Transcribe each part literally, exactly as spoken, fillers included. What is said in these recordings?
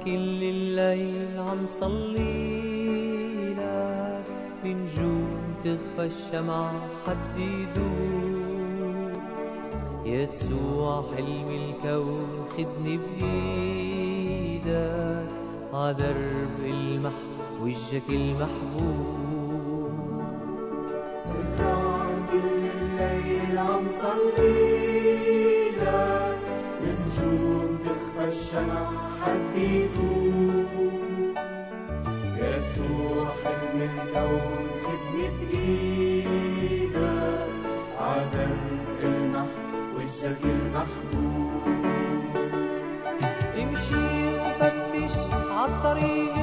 كل الليل عم صلي لك، بنجوم تخفى الشمعة حد يدوب. يسوع حلم الكون خدني بإيدك، عدرب المحو وجهك المحبوب. سهران كل الليل عم صلي لك، بنجوم تخفى الشمع حد يدوب. يسوع حلم الكون خدني بإيدك، عدرب المحو وجهك المحبوب. امشي وفتش عالطريق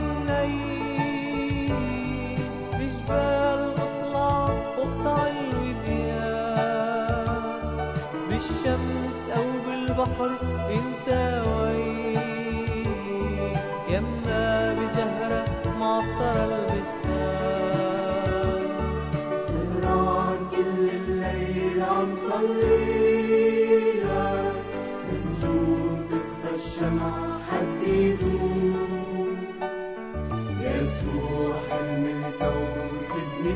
الليل، بجبال اطلع واقطع الوديان، بالشمس او بالبحر انت وين، يما بزهرة معطرة البستان. سهران كل الليل عم صلي لك، بنجوم تخفى الشمع حد يدوب. يسوع حلم الكون خدني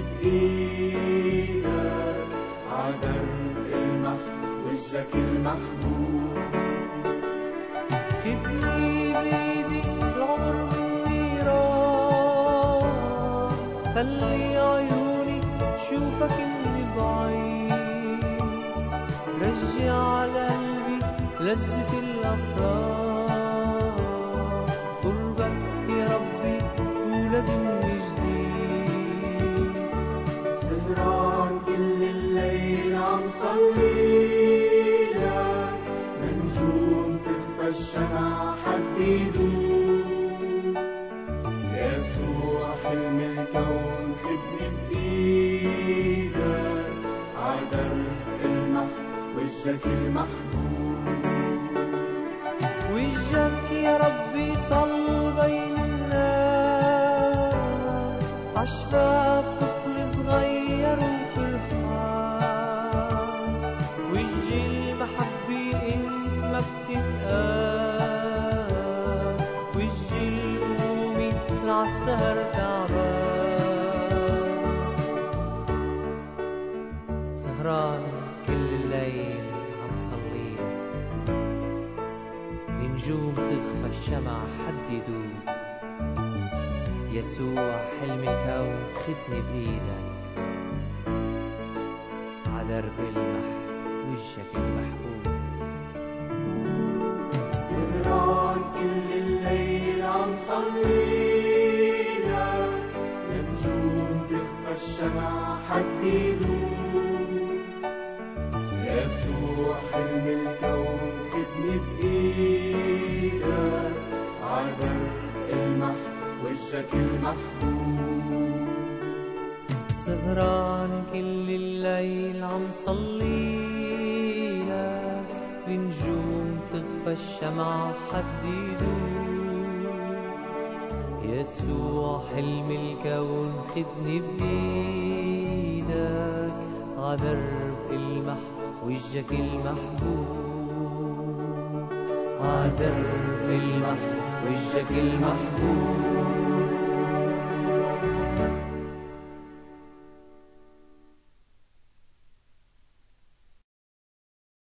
بإيدك، عدرب المحو وجهك المحبوب. خدني بإيدي العمر مني راح، خلي عيوني تشوفك من بعيد، رجع على قلبي لذة الأفراح، قربك يا ربي ولد من جديد. سهران كل الليل عم صلي لك، بنجوم تخفى الشمع حد يدوب. يسوع حلم الكون خدني بإيدك، عدرب المحو وجهك المحبوب. وجهك يا ربي طل بين الناس، عشفاف طفل صغير وفرحان، وجه المحبة انت ما بتتقاس، وجه القومي العالسهر تعبان. سهران كل الليل عم صلي، بنجوم تخفى الشمع حد يدوب. يسوع حلم الكون خدني بإيدك، عدرب المحو وجهك المحبوب. سهران كل الليل عم صلي لك، بنجوم تخفى الشمع حد يدوب. يسوع حلم الكون خدني بإيدك، عدرب المحو وجهك المحبوب. سهران كل الليل عم صلي لك، بنجوم تخفى الشمع حد يدوب. يسوع حلم الكون خدني بإيدك، عدرب المحو وجهك المحبوب. عدرب المحو وجهك المحبوب.